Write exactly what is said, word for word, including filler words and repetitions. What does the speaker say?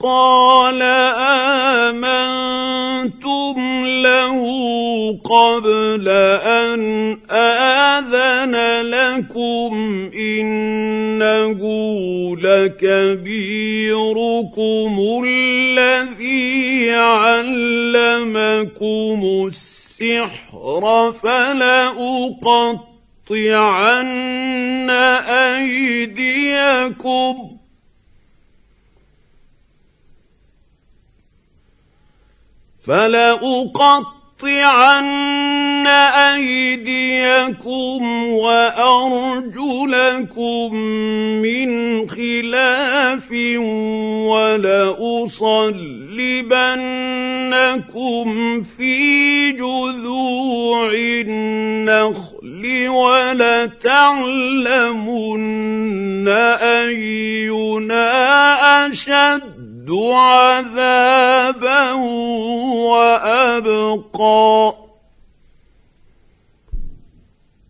قال آمنتم له قبل أن آذن لكم إنه لكبيركم الذي علمكم السحر فلأقطعن أيديكم فلأقطعن أيديكم وأرجلكم من خلاف ولأصلبنكم في جذوع النخل ولتعلمن أينا أشد عذابا وأبقى